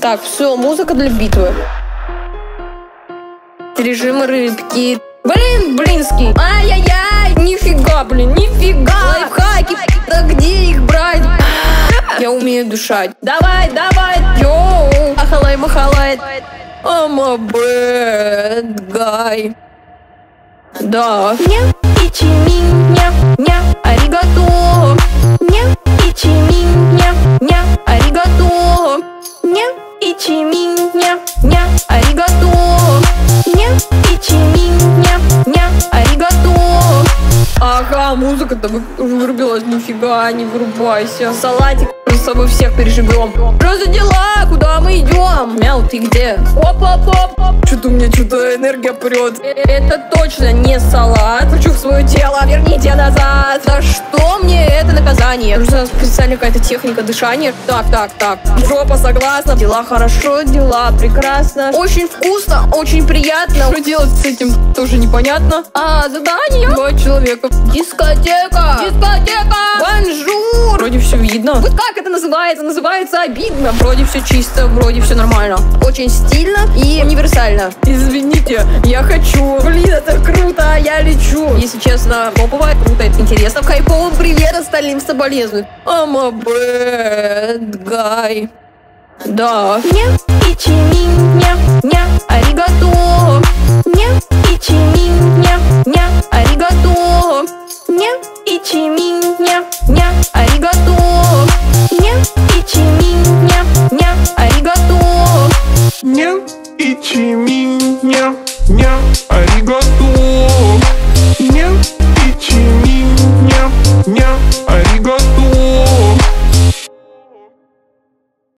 Так, все, музыка для битвы. Режимы рыбки. Блинский. Ай-яй-яй, нифига, нифига. Лайфхаки, да где их брать? Я умею дышать. Давай, йоу. Махалай. I'm a bad guy. Да. Аригато. Аригато. Аригато. Ага, музыка-то уже вырубилась. Нифига, не вырубайся. Салатик с собой всех переживем. Что за дела? Куда мы идем? Мяу, ты где? Оп. Что-то у меня энергия прет. Это точно не салат. Хочу в свое тело, верните назад. За что мне это наказание? Нужна специальная какая-то техника дышания. Так. Жопа согласна. Дела хорошо, дела прекрасно. Очень вкусно, очень приятно. Что делать с этим, тоже непонятно. Задание. 2 человека. Дискотека. Бонжур. Вроде все видно. Вот как это называется? Называется обидно. Вроде все чисто, вроде все нормально. Очень стильно и универсально. Извините, я хочу. Блин, это круто, я лечу. Если честно, топово, круто, это интересно. Хайповый привет остальным соболезнуют. I'm a bad guy. Да. Аригато. Аригато.